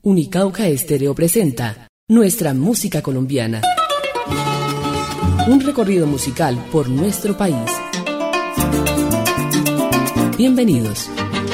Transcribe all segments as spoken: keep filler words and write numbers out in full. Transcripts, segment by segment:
Unicauca Estéreo presenta Nuestra Música Colombiana. Un recorrido musical por nuestro país. Bienvenidos.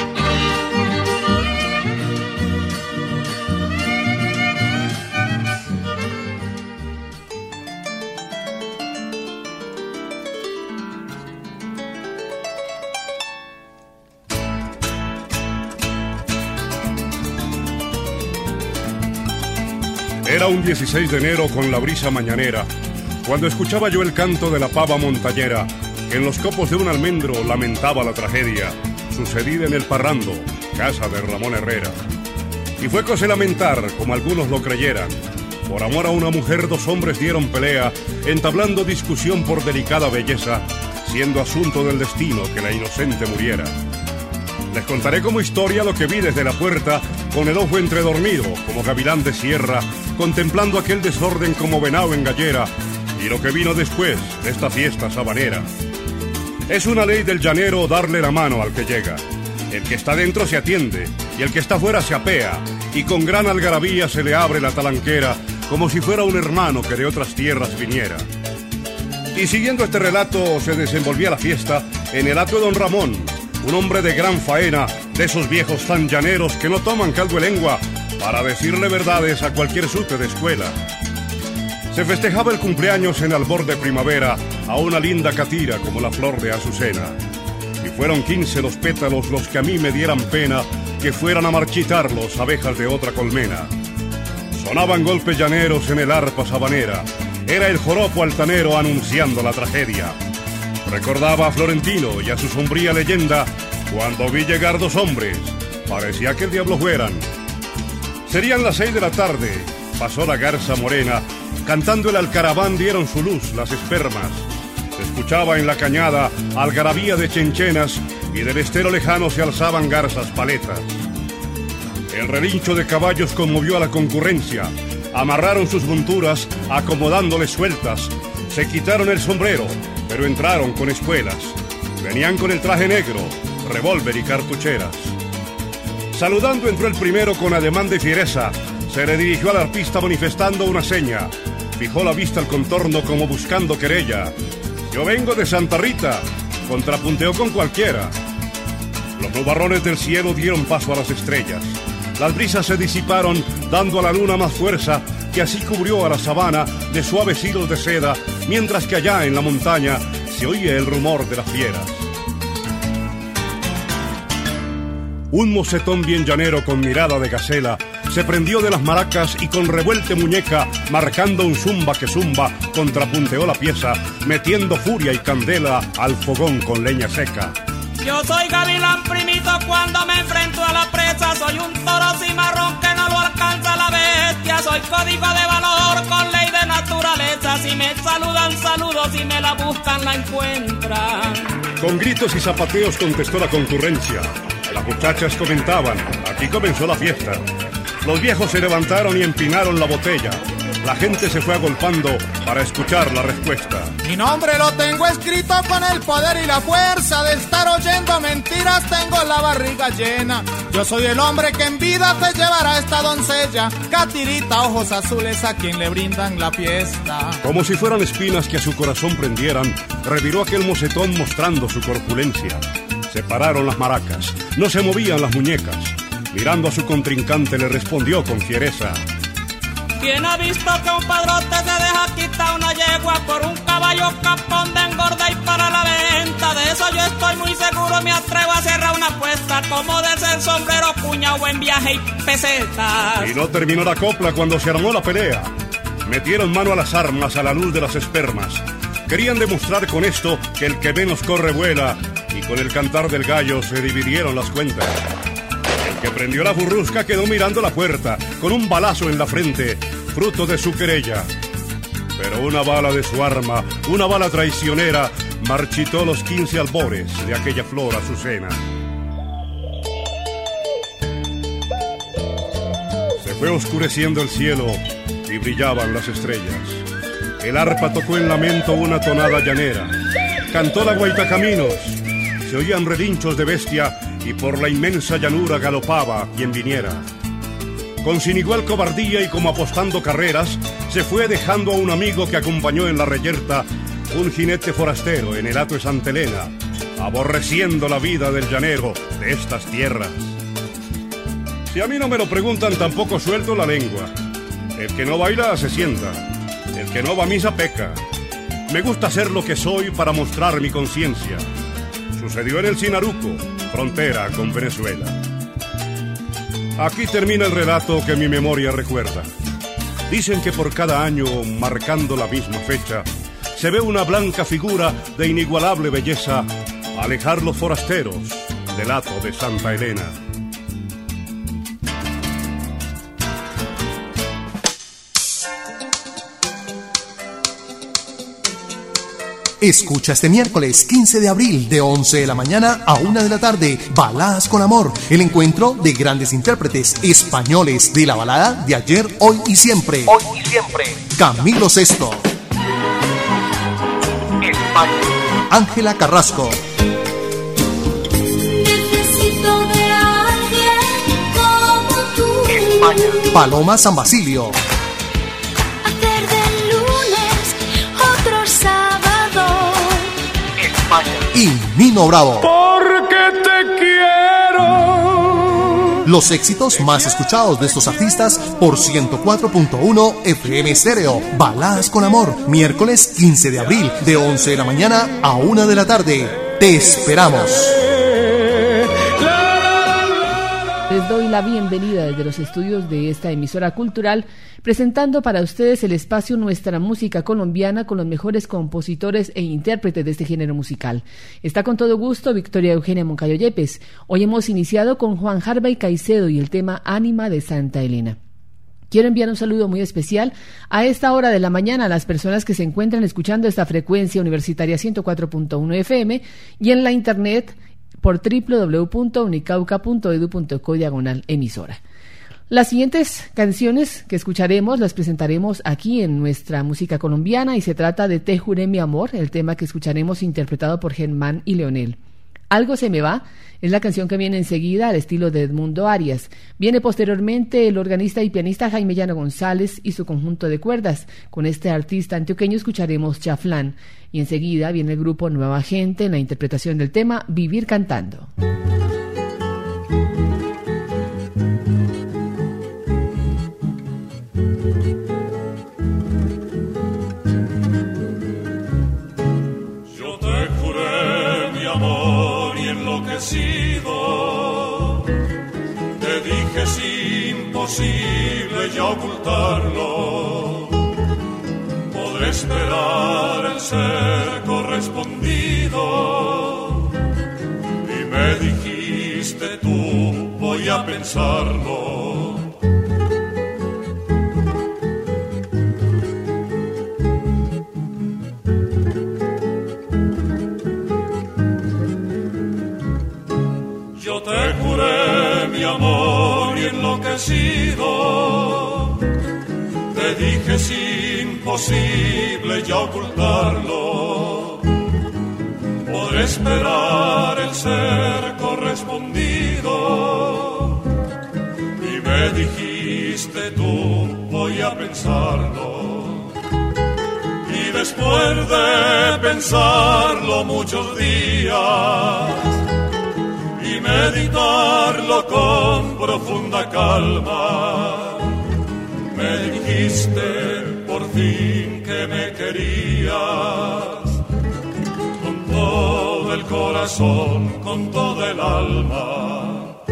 Era un dieciséis de enero con la brisa mañanera, cuando escuchaba yo el canto de la pava montañera, que en los copos de un almendro lamentaba la tragedia sucedida en el Parrando, casa de Ramón Herrera. Y fue cosa lamentar, como algunos lo creyeran. Por amor a una mujer dos hombres dieron pelea, entablando discusión por delicada belleza, siendo asunto del destino que la inocente muriera. Les contaré como historia lo que vi desde la puerta, con el ojo entredormido, como gavilán de sierra, contemplando aquel desorden como venado en gallera, y lo que vino después de esta fiesta sabanera. Es una ley del llanero darle la mano al que llega. El que está dentro se atiende, y el que está fuera se apea, y con gran algarabía se le abre la talanquera, como si fuera un hermano que de otras tierras viniera. Y siguiendo este relato se desenvolvía la fiesta en el atrio de don Ramón, un hombre de gran faena, de esos viejos tan llaneros que no toman caldo de lengua para decirle verdades a cualquier sute de escuela. Se festejaba el cumpleaños en albor de primavera a una linda catira como la flor de azucena. Y fueron quince los pétalos los que a mí me dieran pena que fueran a marchitarlos abejas de otra colmena. Sonaban golpes llaneros en el arpa sabanera. Era el joropo altanero anunciando la tragedia. Recordaba a Florentino y a su sombría leyenda cuando vi llegar dos hombres, parecía que el diablo fueran. Serían las seis de la tarde, pasó la garza morena, cantando el alcaraván dieron su luz las espermas. Se escuchaba en la cañada algarabía de chenchenas y del estero lejano se alzaban garzas paletas. El relincho de caballos conmovió a la concurrencia, amarraron sus monturas acomodándoles sueltas, se quitaron el sombrero, pero entraron con espuelas. Venían con el traje negro, revólver y cartucheras. Saludando entró el primero con ademán de fiereza. Se le dirigió al arpista manifestando una seña. Fijó la vista al contorno como buscando querella. Yo vengo de Santa Rita, contrapunteó con cualquiera. Los nubarrones del cielo dieron paso a las estrellas. Las brisas se disiparon, dando a la luna más fuerza, que así cubrió a la sabana de suaves hilos de seda, mientras que allá en la montaña se oía el rumor de las fieras. Un mocetón bien llanero con mirada de gacela se prendió de las maracas y con revuelte muñeca, marcando un zumba que zumba, contrapunteó la pieza, metiendo furia y candela al fogón con leña seca. Yo soy gavilán primito cuando me enfrento a la presa, soy un toro cimarrón que no lo alcanza la bestia, soy código de valor con ley de naturaleza, si me saludan saludo, si me la buscan la encuentran. Con gritos y zapateos contestó la concurrencia. Las muchachas comentaban, aquí comenzó la fiesta. Los viejos se levantaron y empinaron la botella. La gente se fue agolpando para escuchar la respuesta. Mi nombre lo tengo escrito con el poder y la fuerza de estar oyendo mentiras, tengo la barriga llena. Yo soy el hombre que en vida te llevará esta doncella, catirita, ojos azules a quien le brindan la fiesta. Como si fueran espinas que a su corazón prendieran, reviró aquel mocetón mostrando su corpulencia. Se pararon las maracas, no se movían las muñecas. Mirando a su contrincante le respondió con fiereza. ¿Quién ha visto que un padrote se deja quitar una yegua por un caballo capón de engorda y para la venta? De eso yo estoy muy seguro, me atrevo a cerrar una apuesta, como de ser sombrero, cuña, buen viaje y pesetas. Y no terminó la copla cuando se armó la pelea. Metieron mano a las armas a la luz de las espermas. Querían demostrar con esto que el que menos corre vuela, y con el cantar del gallo se dividieron las cuentas. El que prendió la burrusca quedó mirando la puerta, con un balazo en la frente, fruto de su querella. Pero una bala de su arma, una bala traicionera, marchitó los quince albores de aquella flor azucena. Se fue oscureciendo el cielo y brillaban las estrellas. El arpa tocó en lamento una tonada llanera. Cantó la guaitacaminos. Se oían relinchos de bestia y por la inmensa llanura galopaba quien viniera. con sin igual cobardía y como apostando carreras, se fue dejando a un amigo que acompañó en la reyerta, un jinete forastero en el hato de Santa Elena, aborreciendo la vida del llanero de estas tierras. Si a mí no me lo preguntan, tampoco suelto la lengua. El que no baila se sienta, el que no va a misa peca. Me gusta ser lo que soy para mostrar mi conciencia. Sucedió en el Sinaruco, frontera con Venezuela. Aquí termina el relato que mi memoria recuerda. Dicen que por cada año, marcando la misma fecha, se ve una blanca figura de inigualable belleza alejar los forasteros del hato de Santa Elena. Escucha este miércoles quince de abril de once de la mañana a una de la tarde Baladas con Amor, el encuentro de grandes intérpretes españoles de la balada de ayer, hoy y siempre. Hoy y siempre. Camilo Sesto, España. Ángela Carrasco, Necesito de alguien como tú. España. Paloma San Basilio, Hacer del lunes otro sábado. España. y Nino Bravo. Porque te quiero. Los éxitos más escuchados de estos artistas por ciento cuatro punto uno F M Stereo. Baladas con Amor, miércoles quince de abril de once de la mañana a una de la tarde. Te esperamos. Les doy la bienvenida desde los estudios de esta emisora cultural, presentando para ustedes el espacio Nuestra Música Colombiana con los mejores compositores e intérpretes de este género musical. Está con todo gusto Victoria Eugenia Moncayo Yepes. Hoy hemos iniciado con Juan Harvey Caicedo y el tema Ánima de Santa Elena. Quiero enviar un saludo muy especial a esta hora de la mañana a las personas que se encuentran escuchando esta frecuencia universitaria ciento cuatro punto uno F M y en la internet por doble u doble u doble u punto unicauca punto edu punto co diagonal emisora. Las siguientes canciones que escucharemos las presentaremos aquí en Nuestra Música Colombiana y se trata de Te juré mi amor, el tema que escucharemos interpretado por Germán y Leonel. Algo se me va es la canción que viene enseguida al estilo de Edmundo Arias. Viene posteriormente el organista y pianista Jaime Llano González y su conjunto de cuerdas. Con este artista antioqueño escucharemos Chaflán y enseguida viene el grupo Nueva Gente en la interpretación del tema Vivir Cantando. Te dije es imposible ya ocultarlo. Podré esperar el ser correspondido. Y me dijiste tú, voy a pensarlo. Te juré mi amor y enloquecido. Te dije es imposible ya ocultarlo. Podré esperar el ser correspondido. Y me dijiste tú, voy a pensarlo. Y después de pensarlo muchos días y meditarlo con profunda calma, me dijiste por fin que me querías con todo el corazón, con todo el alma.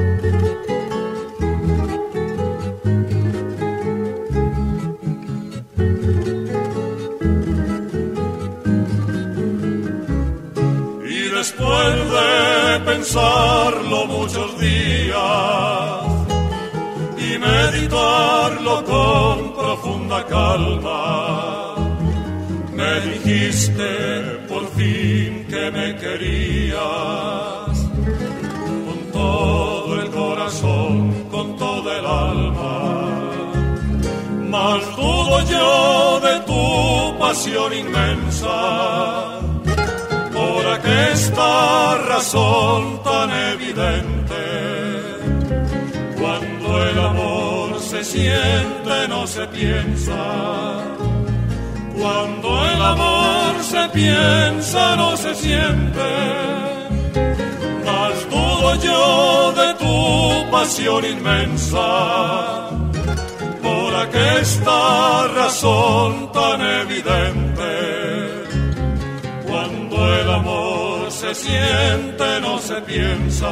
Y después de pensarlo muchos días y meditarlo con profunda calma, me dijiste por fin que me querías con todo el corazón, con todo el alma. Mas dudo yo de tu pasión inmensa, por aquesta razón tan evidente. Cuando el amor se se siente, no se piensa. Cuando el amor se piensa, no se siente. Mas dudo yo de tu pasión inmensa, por aquesta razón tan evidente. Cuando el amor se siente, no se piensa.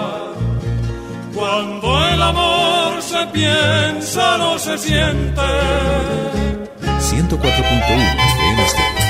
Cuando el amor se piensa, no se siente. ciento cuatro punto uno F M Stereo.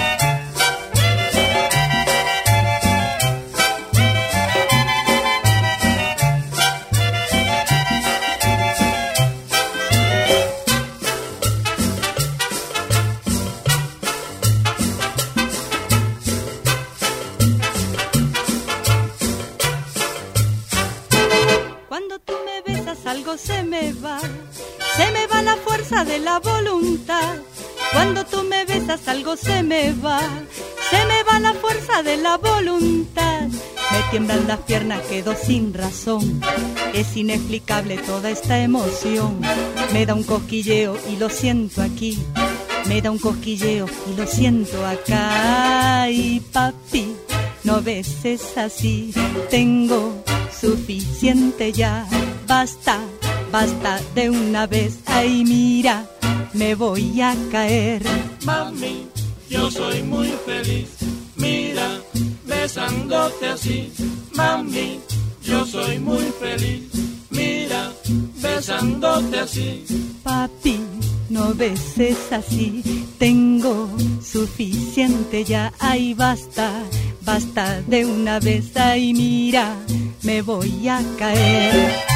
Se me va, se me va la fuerza de la voluntad. Cuando tú me besas algo se me va, se me va la fuerza de la voluntad. Me tiemblan las piernas, quedo sin razón. Es inexplicable toda esta emoción. Me da un cosquilleo y lo siento aquí. Me da un cosquilleo y lo siento acá. Y papi, no beses así. Tengo suficiente ya. Basta, basta de una vez. Ay, mira, me voy a caer. Mami, yo soy muy feliz. Mira, besándote así. Mami, yo soy muy feliz. Mira, besándote así. Papi, no beses así. Tengo suficiente ya. Ay, basta, basta de una vez. Ay, mira, me voy a caer.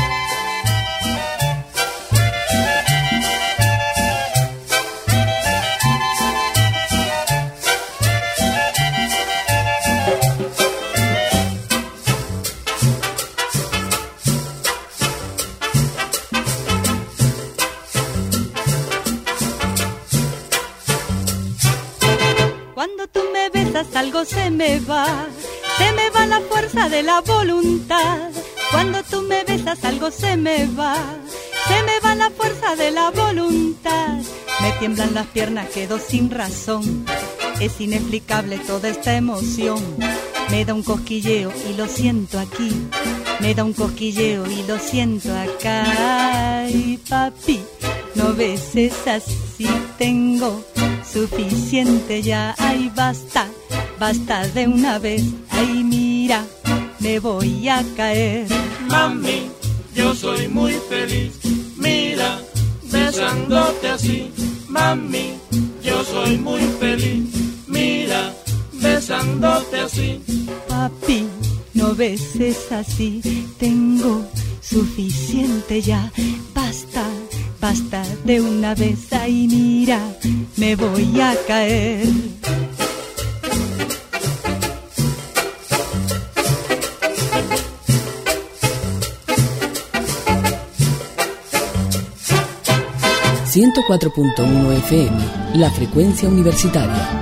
Cuando tú me besas algo se me va, se me va la fuerza de la voluntad. Cuando tú me besas algo se me va, se me va la fuerza de la voluntad. Me tiemblan las piernas, quedo sin razón. Es inexplicable toda esta emoción. Me da un cosquilleo y lo siento aquí. Me da un cosquilleo y lo siento acá. Ay, papi, no beses así, tengo suficiente ya. Ay, basta, basta de una vez. Ay, mira, me voy a caer. Mami, yo soy muy feliz. Mira, besándote así. Mami, yo soy muy feliz. Mira, besándote así. Papi, no beses así, tengo suficiente ya. Basta, basta de una vez. Ay, mira, me voy a caer. ciento cuatro punto uno F M, la frecuencia universitaria.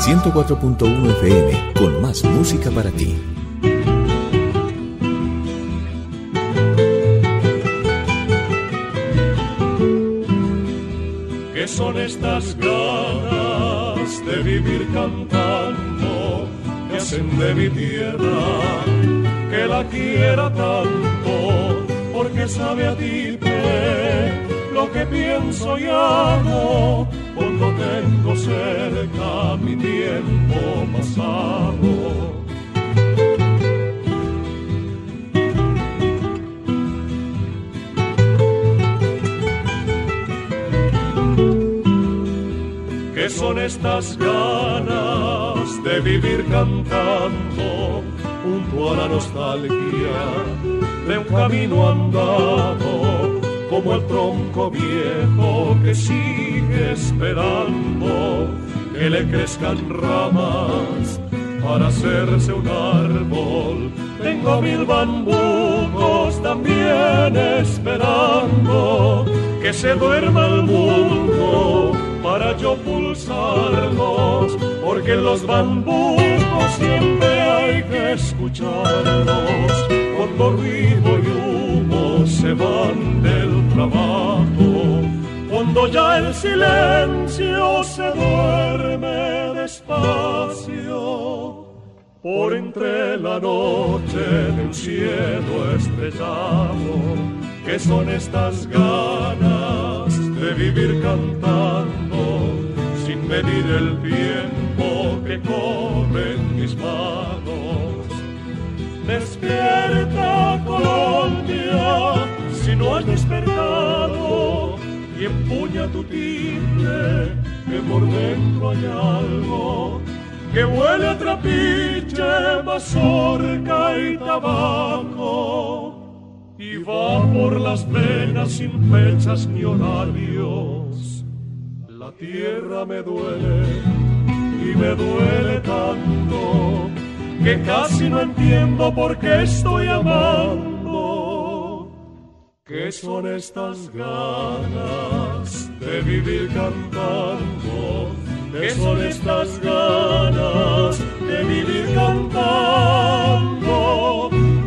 ciento cuatro punto uno F M, con más música para ti. ¿Qué son estas ganas de vivir cantando que hacen de mi tierra que la quiera tanto? Porque sabe a ti lo que pienso y hago cuando tengo cerca mi tiempo pasado. ¿Qué son estas ganas de vivir cantando junto a la nostalgia de un camino andado, como el tronco viejo que sigue esperando que le crezcan ramas para hacerse un árbol? Tengo mil bambucos también esperando que se duerma el mundo para yo pulsarlos, porque en los bambucos siempre hay que escucharlos cuando ruido y humo se van del trabajo, cuando ya el silencio se duerme despacio por entre la noche de un cielo estrellado. ¿Qué son estas ganas de vivir cantando sin medir el tiempo que corre en mis manos? Despierta, Colombia, si no has despertado, y empuña tu timbre, que por dentro hay algo que huele a trapiche, mazorca y tabaco, y va por las venas sin fechas ni horarios. La tierra me duele y me duele tanto que casi no entiendo por qué estoy amando. ¿Qué son estas ganas de vivir cantando? ¿Qué son estas ganas de vivir cantando?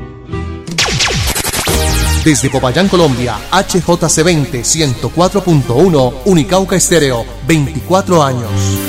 Desde Popayán, Colombia, H J C veinte, ciento cuatro punto uno, Unicauca Estéreo, veinticuatro años.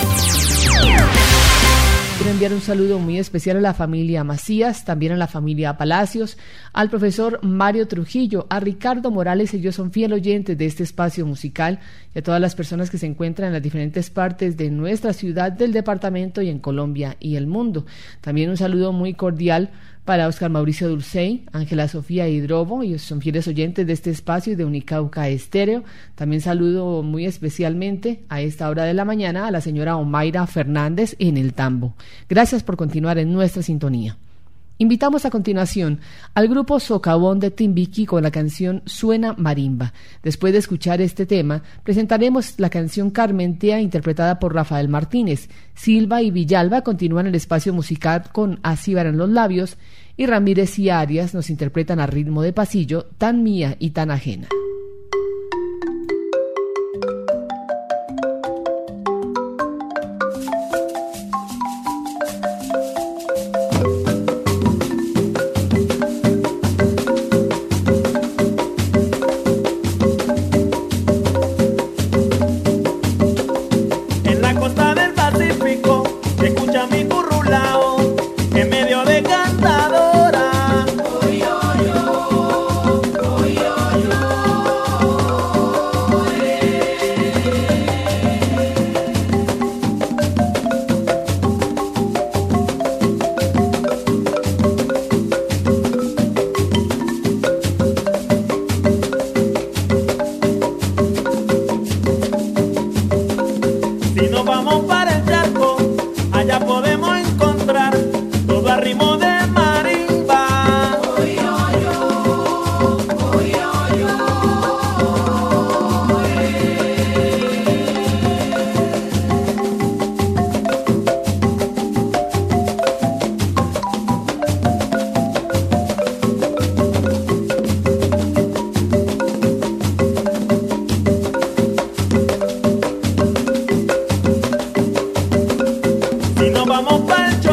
Quiero enviar un saludo muy especial a la familia Macías, también a la familia Palacios, al profesor Mario Trujillo, a Ricardo Morales. Ellos son fiel oyentes de este espacio musical, y a todas las personas que se encuentran en las diferentes partes de nuestra ciudad, del departamento y en Colombia y el mundo. También un saludo muy cordial para Oscar Mauricio Dulcey, Ángela Sofía Hidrobo, ellos son fieles oyentes de este espacio y de Unicauca Estéreo. También saludo muy especialmente a esta hora de la mañana a la señora Omaira Fernández en el Tambo. Gracias por continuar en nuestra sintonía. Invitamos a continuación al grupo Socavón de Timbiquí con la canción Suena Marimba. Después de escuchar este tema, presentaremos la canción Carmentea, interpretada por Rafael Martínez. Silva y Villalba continúan el espacio musical con Así Varan los Labios, y Ramírez y Arias nos interpretan a ritmo de pasillo Tan Mía y Tan Ajena.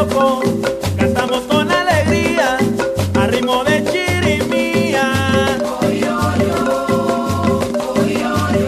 Chocó, cantamos con alegría, a ritmo de chirimía. Oy, oy, oy, oy, oy,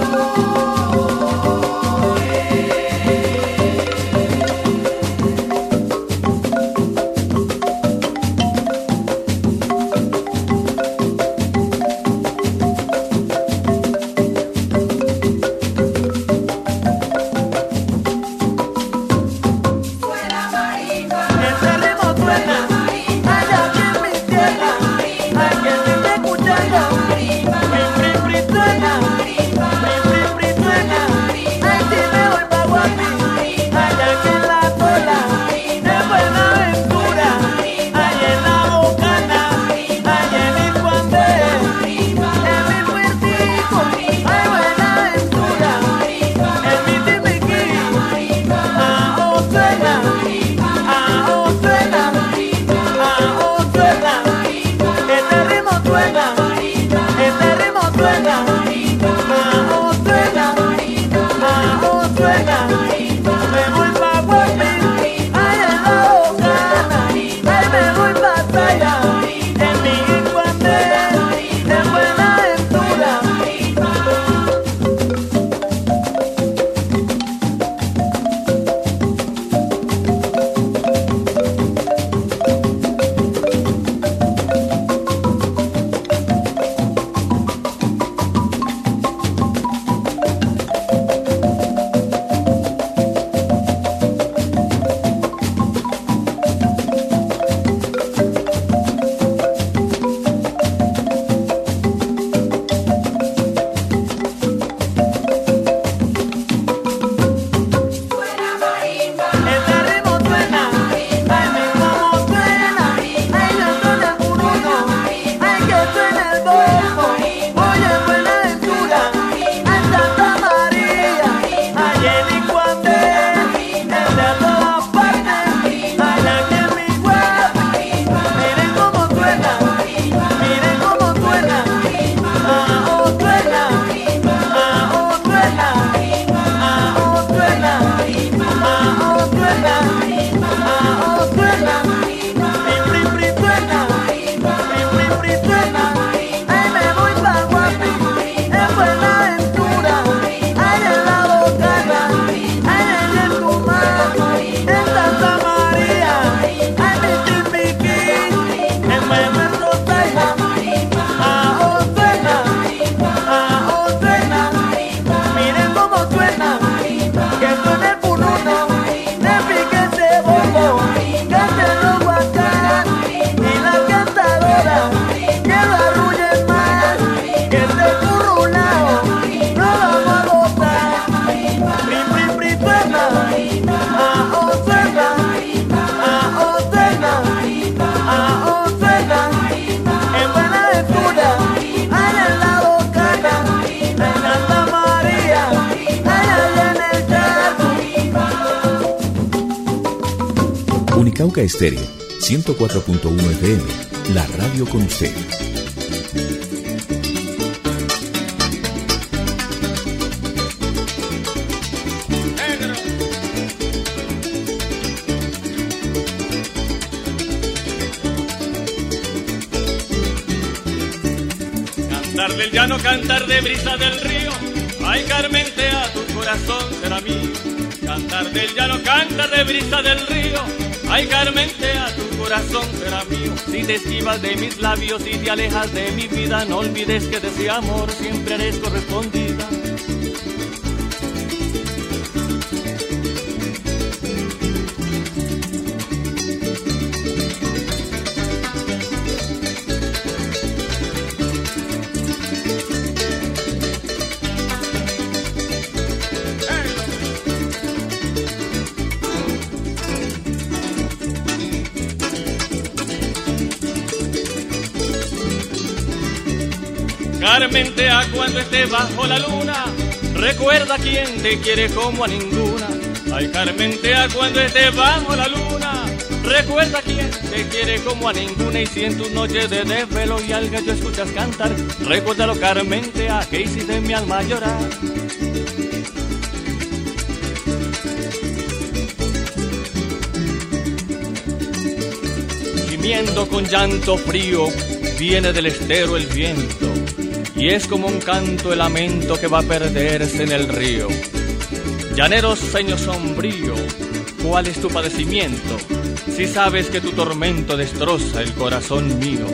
Cauca Estéreo, ciento cuatro punto uno F M, la radio con usted. Cantar del llano, cantar de brisa del río, ay Carmentea, tu corazón será mío. Cantar del llano, cantar de brisa del río, ay Carmentea, tu corazón será mío. Si te esquivas de mis labios y te alejas de mi vida, no olvides que de ese amor siempre eres correspondida. Carmentea, cuando estés bajo la luna, recuerda quién te quiere como a ninguna. Ay, Carmentea, cuando estés bajo la luna, recuerda quién te quiere como a ninguna. Y si en tus noches de desvelo y al gallo escuchas cantar, recuérdalo, Carmentea, que hiciste mi alma llorar. gimiendo con llanto frío, viene del estero el viento, y es como un canto el lamento que va a perderse en el río. Llanero ceño sombrío, ¿cuál es tu padecimiento? Si sabes que tu tormento destroza el corazón mío.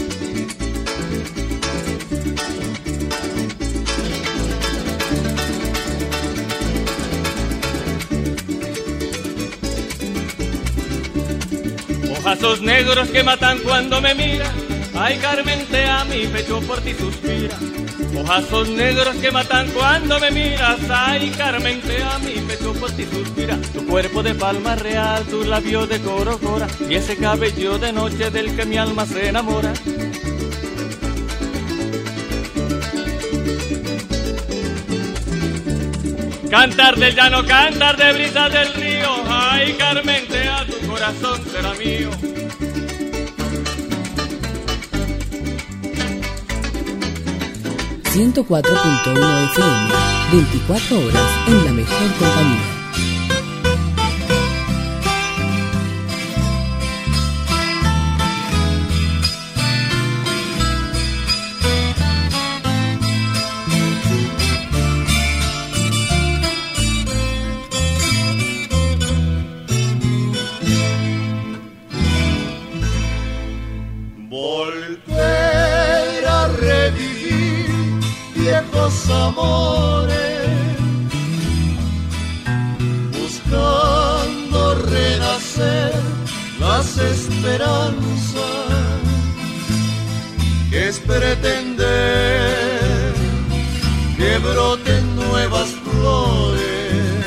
Ojazos negros que matan cuando me miran, ay Carmentea, mi pecho por ti suspira. Ojazos negros que matan cuando me miras, ay Carmentea, mi pecho por ti suspira. Tu cuerpo de palma real, tus labios de corojora, y ese cabello de noche del que mi alma se enamora. Cantar del llano, cantar de brisas del río, ay Carmentea, tu corazón será mío. ciento cuatro punto uno F M, veinticuatro horas en la mejor compañía. Volver a revivir viejos amores, buscando renacer las esperanzas, que es pretender que broten nuevas flores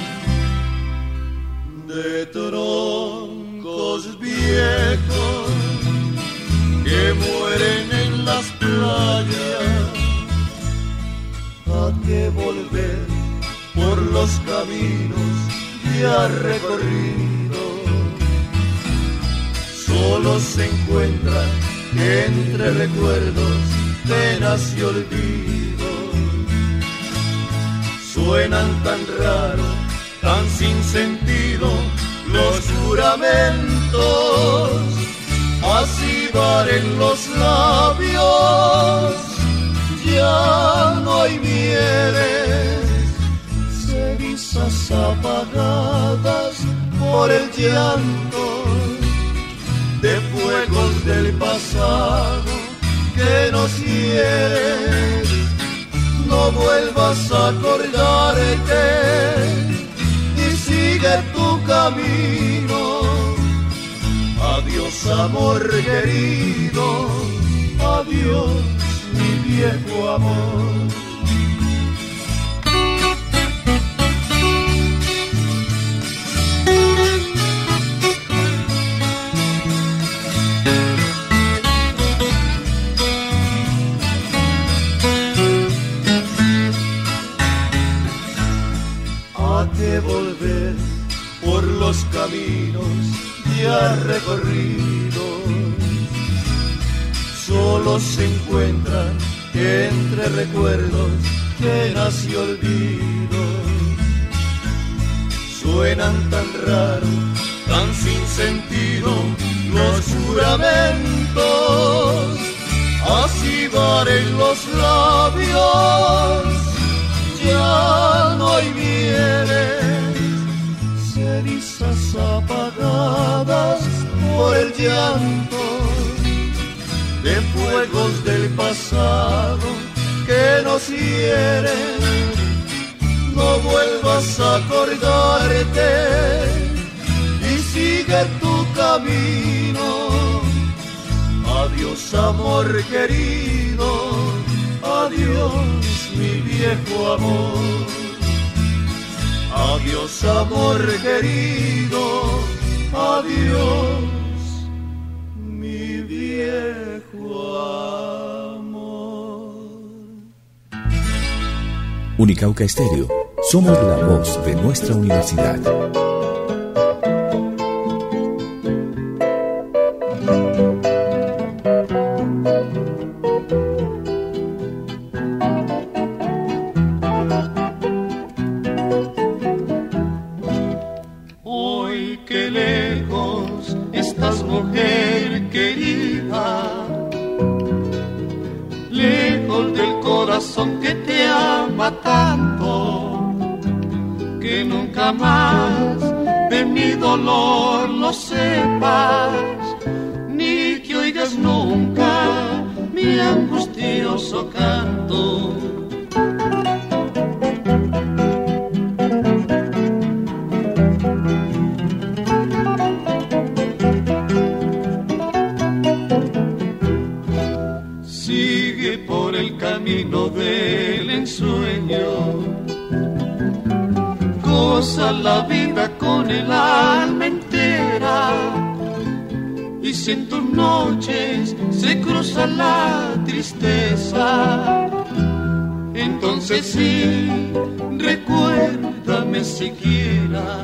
de troncos viejos que mueren en las playas. ¿A qué volver por los caminos ya recorridos? Solo se encuentran entre recuerdos, penas y olvidos. Suenan tan raro, tan sin sentido los juramentos, así en los labios. Ya no hay mieles, cenizas apagadas por el llanto de fuegos del pasado que nos hieren. No vuelvas a acordarte y sigue tu camino. Adiós amor querido, adiós mi viejo amor. ¿A qué volver por los caminos ya recorridos? Solo se encuentran entre recuerdos, penas y olvidos. Suenan tan raro, tan sin sentido los juramentos, así en los labios. Ya no hay mieles, cenizas apagadas por el llanto de fuegos del pasado que nos hieren. No vuelvas a acordarte y sigue tu camino. Adiós amor querido, adiós mi viejo amor. Adiós amor querido, adiós mi viejo amor. Unicauca Estéreo, somos la voz de nuestra universidad. Hoy qué lejos estás, mujer corazón que te ama tanto, que nunca más de mi dolor lo sepas, ni que oigas nunca mi angustioso canto. Sigue por el camino del ensueño, goza la vida con el alma entera, y si en tus noches se cruza la tristeza, entonces sí, recuérdame siquiera.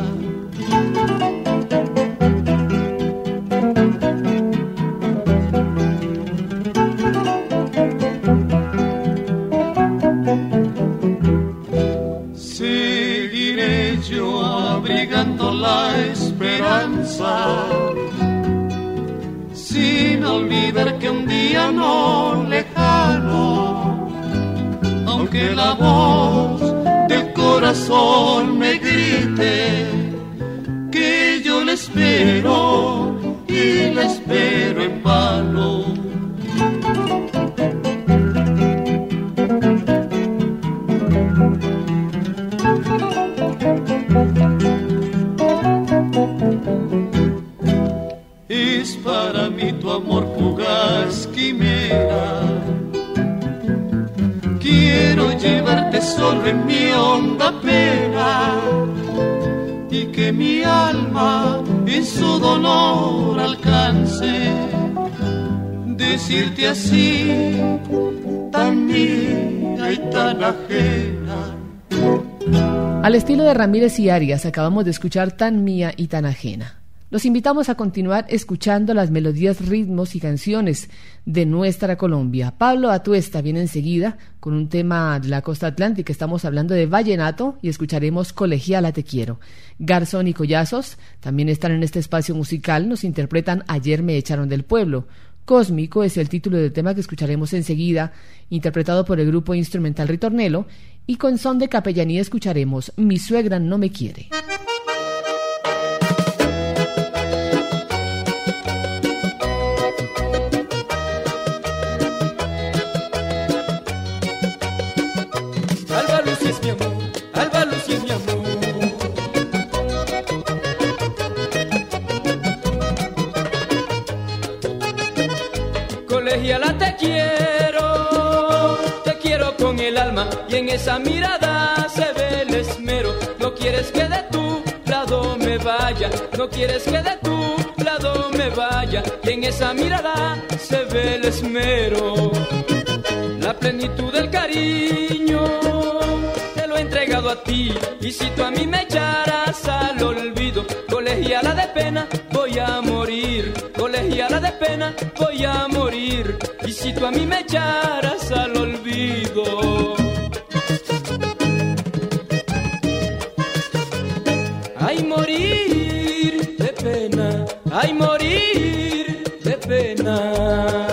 Seguiré yo abrigando la esperanza, sin olvidar que un día no lejano, aunque la voz del corazón me grite, que yo la espero y la espero en vano. Es para mí tu amor fugaz quimera, quiero llevarte solo en mi honda pena, y que mi alma en su dolor alcance decirte así, tan mía y tan ajena. Al estilo de Ramírez y Arias acabamos de escuchar Tan mía y tan ajena. Los invitamos a continuar escuchando las melodías, ritmos y canciones de nuestra Colombia. Pablo Atuesta viene enseguida con un tema de la costa atlántica. Estamos hablando de vallenato y escucharemos Colegiala Te Quiero. Garzón y Collazos también están en este espacio musical. Nos interpretan Ayer me echaron del pueblo. Cósmico es el título del tema que escucharemos enseguida, interpretado por el grupo instrumental Ritornelo. Y con son de capellanía escucharemos Mi suegra no me quiere. Alba Lucy es mi amor, Alba Lucy es mi amor. Colegiala te quiero, te quiero con el alma, y en esa mirada se ve el esmero. No quieres que de tu lado me vaya, no quieres que de tu lado me vaya, y en esa mirada se ve el esmero. La plenitud del cariño te lo he entregado a ti, y si tú a mí me echaras al olvido, colegiala de pena voy a morir, colegiala de pena voy a morir, y si tú a mí me echaras al olvido. Ay, morir de pena, ay, morir de pena.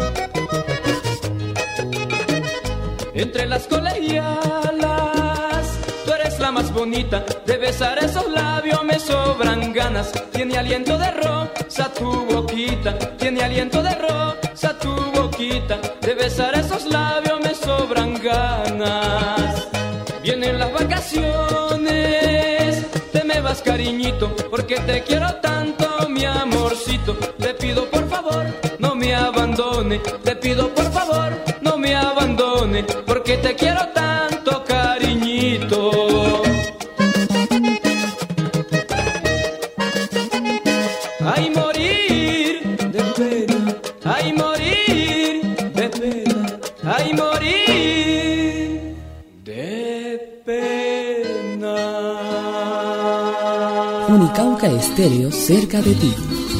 Entre las colegialas bonita de besar esos labios me sobran ganas. Tiene aliento de rosa tu boquita, tiene aliento de rosa tu boquita, de besar esos labios me sobran ganas. Vienen las vacaciones, te me vas cariñito, porque te quiero tanto mi amorcito. Te pido por favor no me abandone, te pido por favor no me abandone, porque te quiero tanto cariñito. Ay, morir de pena, ay, morir de pena, ay, morir de pena. Unicauca Estéreo, cerca de ti.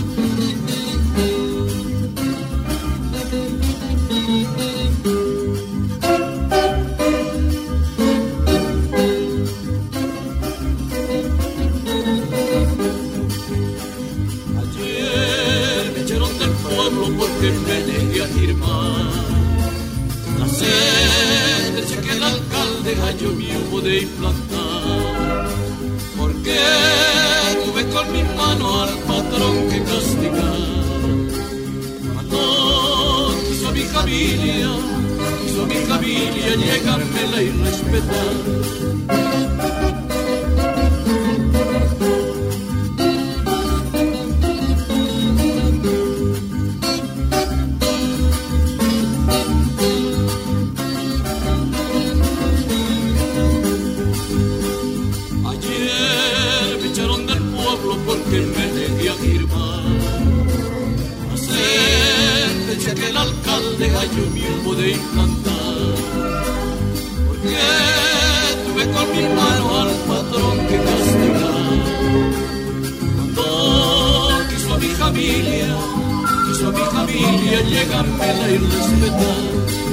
Porque me negué a firmar la sentencia que el alcalde halló mío de implantar, porque tuve con mi mano al patrón que castigar. Mató, quiso a mi familia, quiso a mi familia llegármela y respetar. Porque me negué a firmar la sentencia que el alcalde halló mismo de implantar, porque tuve con mi mano al patrón que castigar. Cuando quiso a mi familia, quiso a mi familia llegármela y respetar.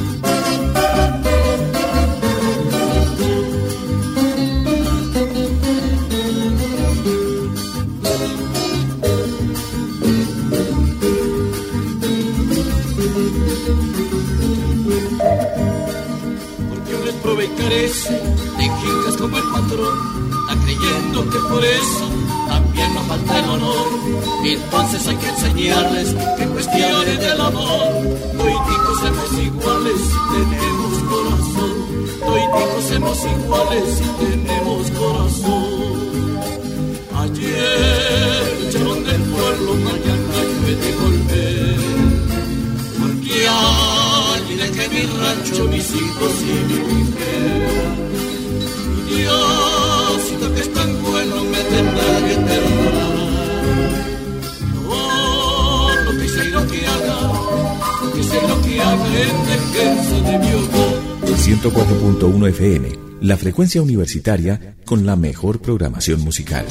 Y carece de quijas como el patrón, a creyendo que por eso también nos falta el honor. Entonces hay que enseñarles que en cuestiones del amor toiticos somos iguales si tenemos corazón, toiticos somos iguales si tenemos corazón. Ayer echaron del pueblo, mañana llueve de volver, porque alguien dejé mi rancho, mis hijos y mi mujer. Y Diosito que es tan bueno me tendrá que perdonar. No, lo que sé y lo que haga, lo que sé y lo que haga en defensa de mi hogar. ciento cuatro punto uno F M, la frecuencia universitaria con la mejor programación musical.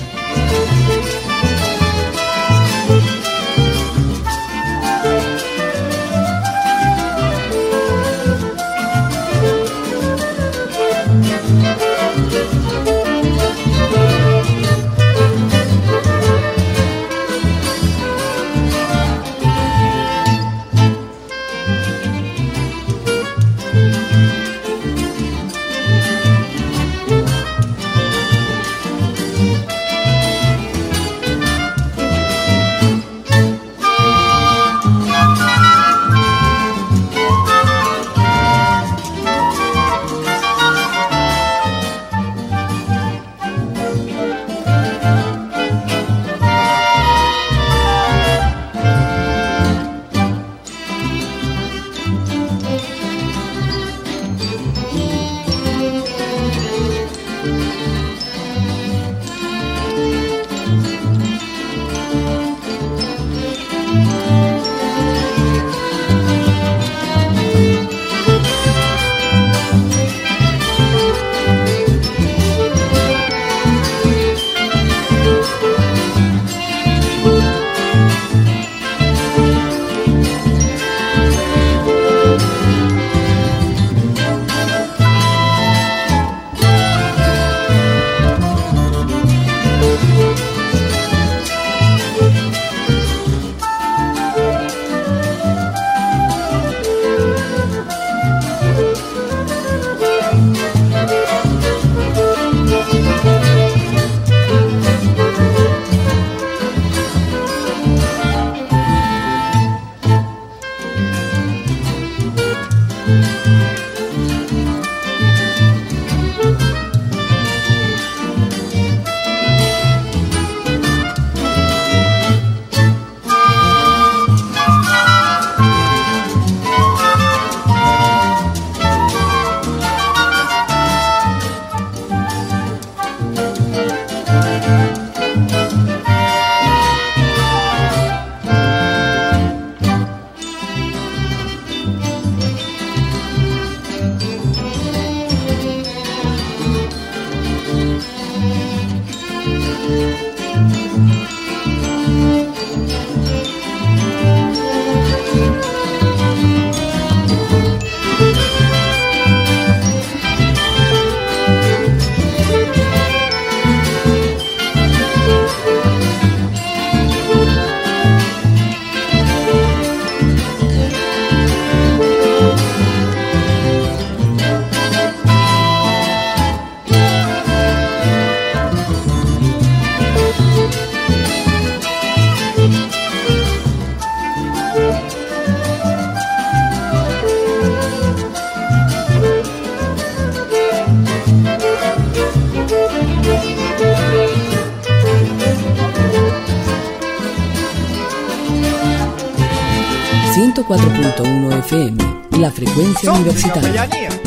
ciento cuatro punto uno F M, la frecuencia universitaria.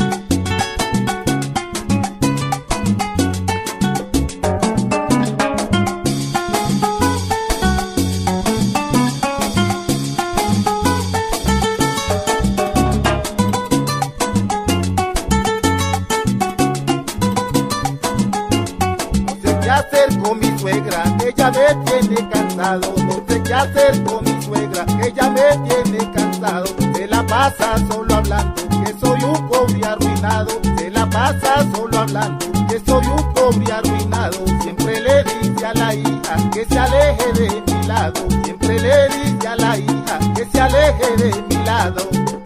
Hacer con mi suegra, ella me tiene cansado, se la pasa solo hablando, que soy un pobre arruinado, se la pasa solo hablando, que soy un pobre arruinado, siempre le dice a la hija que se aleje de mi lado, siempre le dice a la hija que se aleje de mi lado.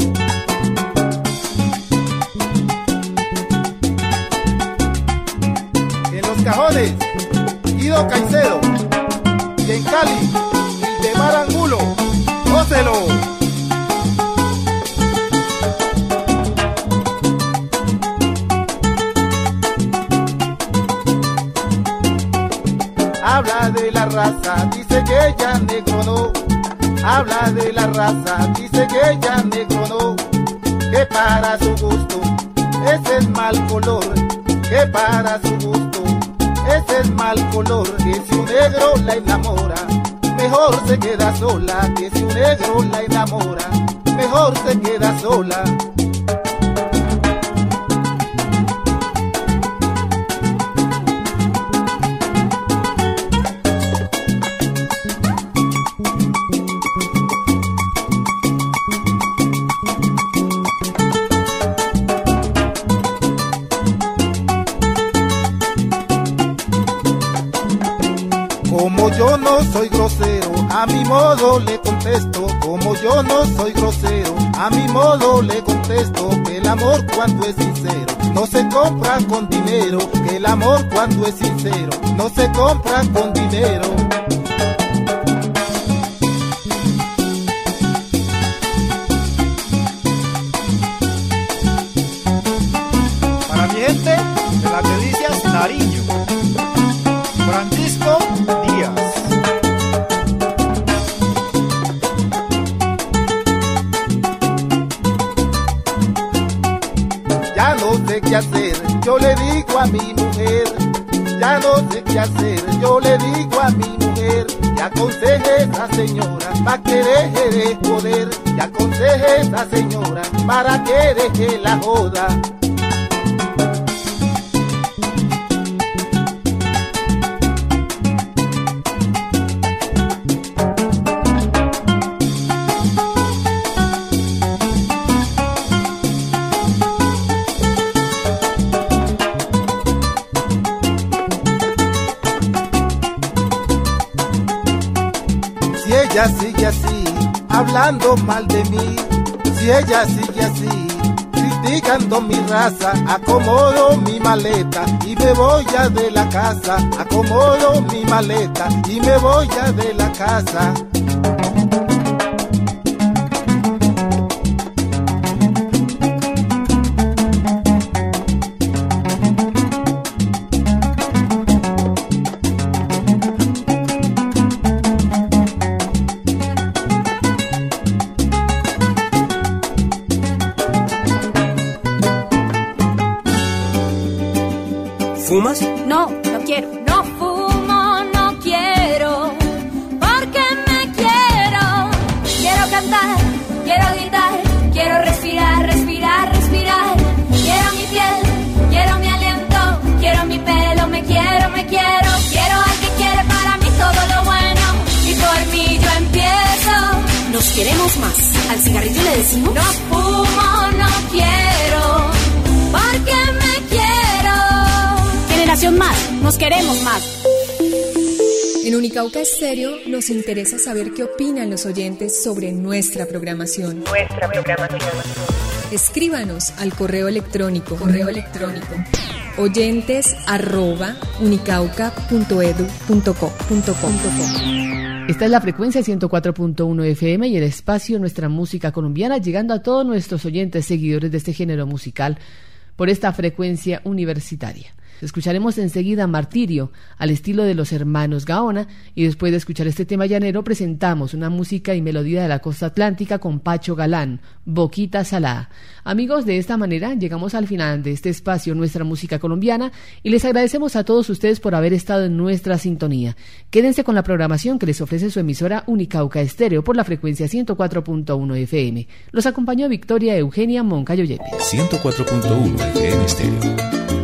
En los cajones, Guido Caicedo, y en Cali, de Marangulo, gócelo. Habla de la raza, dice que ella negro no. Habla de la raza, dice que ella negro no. Que para su gusto, ese es mal color. Que para su gusto, ese es mal color. Que si un negro la enamora, mejor se queda sola, que si un negro la enamora, mejor se queda sola. Como yo no soy grosero, a mi modo le contesto. Como yo no soy grosero, a mi modo le contesto. Que el amor cuando es sincero no se compra con dinero. Que el amor cuando es sincero no se compra con dinero. Para mi gente de las Delicias Nariño, Francisco Díaz. Ya no sé qué hacer, yo le digo a mi mujer. Ya no sé qué hacer, yo le digo a mi mujer. Que aconseje esa señora para que deje de joder. Que aconseje esa señora para que deje la joda. ella sigue así, hablando mal de mí, si ella sigue así, criticando mi raza, acomodo mi maleta y me voy ya de la casa, acomodo mi maleta y me voy ya de la casa. ¿Fumas? No, no quiero. No fumo, no quiero, porque me quiero. Quiero cantar, quiero gritar, quiero respirar, respirar, respirar. Quiero mi piel, quiero mi aliento, quiero mi pelo, me quiero, me quiero. Quiero al que quiere para mí todo lo bueno, y por mí yo empiezo. Nos queremos más. Al cigarrillo le decimos: no fumo, no quiero, porque me quiero. Generación Más, nos queremos más. En Unicauca Estéreo nos interesa saber qué opinan los oyentes sobre nuestra programación. Nuestra programación. Escríbanos al correo electrónico, correo electrónico oyentes arroba unicauca punto edu punto co punto co. Esta es la frecuencia ciento cuatro punto uno F M y el espacio Nuestra Música Colombiana, llegando a todos nuestros oyentes seguidores de este género musical por esta frecuencia universitaria. Escucharemos enseguida Martirio, al estilo de los hermanos Gaona, y después de escuchar este tema llanero presentamos una música y melodía de la costa atlántica con Pacho Galán, Boquita Salá. Amigos, de esta manera llegamos al final de este espacio Nuestra Música Colombiana y les agradecemos a todos ustedes por haber estado en nuestra sintonía. Quédense con la programación que les ofrece su emisora Unicauca Estéreo por la frecuencia ciento cuatro punto uno F M. Los acompañó Victoria Eugenia Moncayo Yepes. ciento cuatro punto uno F M Estéreo.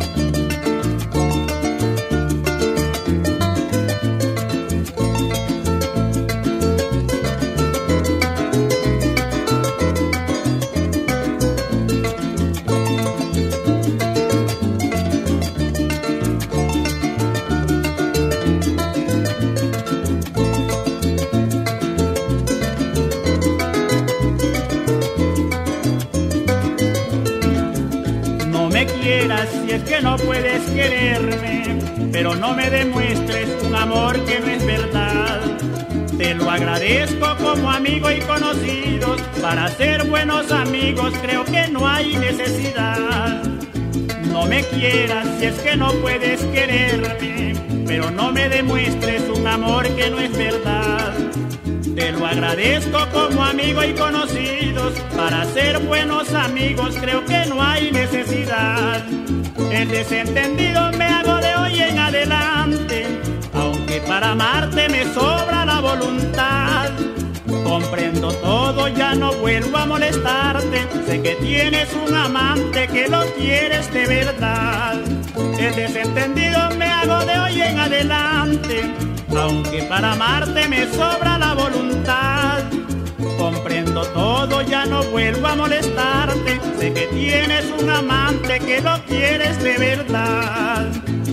Si es que no puedes quererme, pero no me demuestres un amor que no es verdad. Te lo agradezco como amigo y conocidos, para ser buenos amigos creo que no hay necesidad. No me quieras si es que no puedes quererme, pero no me demuestres un amor que no es verdad. Te lo agradezco como amigo y conocidos, para ser buenos amigos creo que no hay necesidad. El desentendido me hago de hoy en adelante, aunque para amarte me sobra la voluntad. Comprendo todo, ya no vuelvo a molestarte, sé que tienes un amante que lo quieres de verdad. El desentendido me hago de hoy en adelante, aunque para amarte me sobra la voluntad. Comprendo todo, ya no vuelvo a molestarte, sé que tienes un amante que lo quieres de verdad.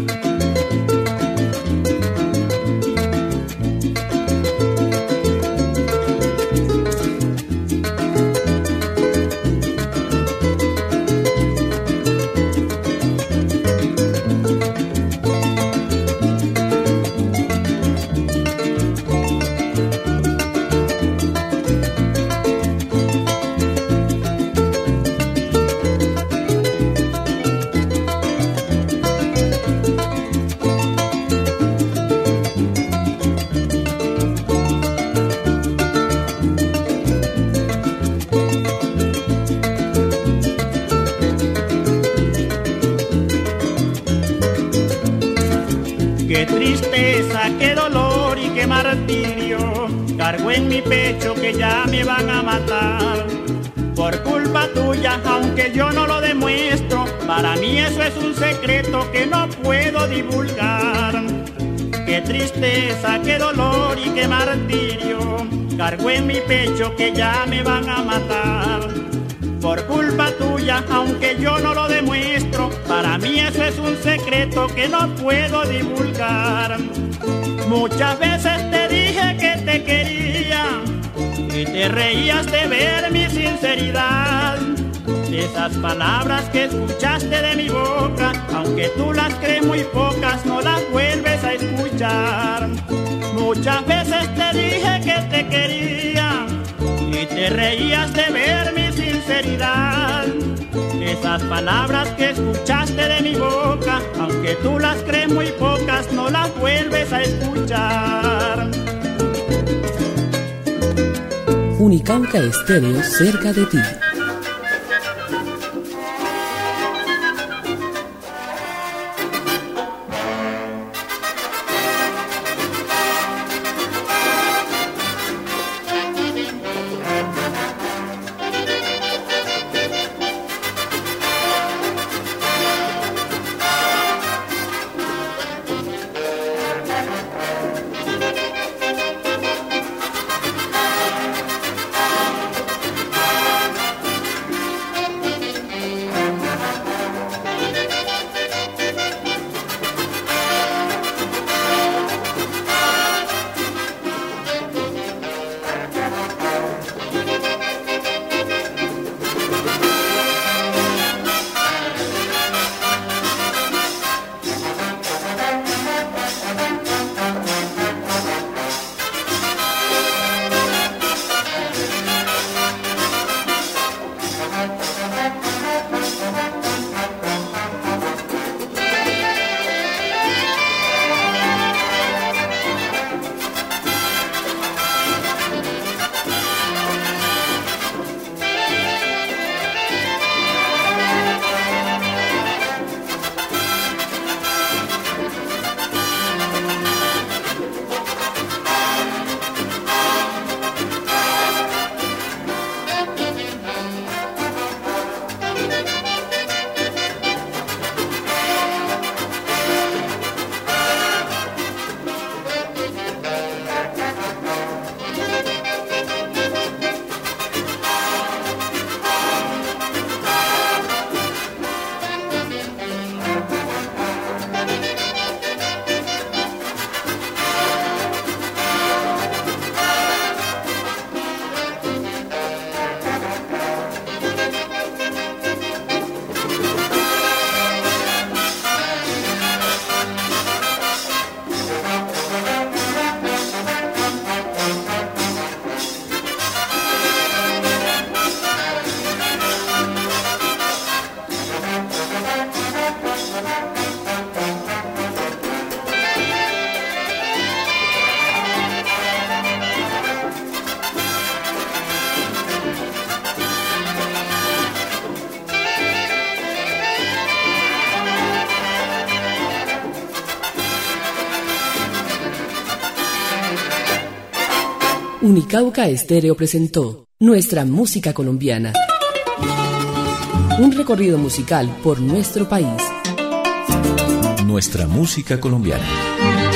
Qué tristeza, qué dolor y qué martirio cargo en mi pecho que ya me van a matar. Por culpa tuya, aunque yo no lo demuestro, para mí eso es un secreto que no puedo divulgar. Qué tristeza, qué dolor y qué martirio cargo en mi pecho que ya me van a matar. Por culpa tuya, aunque yo no lo demuestro, para mí eso es un secreto que no puedo divulgar. Muchas veces te dije que te quería y te reías de ver mi sinceridad. Esas palabras que escuchaste de mi boca, aunque tú las crees muy pocas, no las vuelves a escuchar. Muchas veces te dije que te quería y te reías de ver mi sinceridad. Esas palabras que escuchaste de mi boca, aunque tú las crees muy pocas, no las vuelves a escuchar. Unicauca Estéreo, cerca de ti. Unicauca Estéreo presentó Nuestra Música Colombiana. Un recorrido musical por nuestro país. Nuestra Música Colombiana.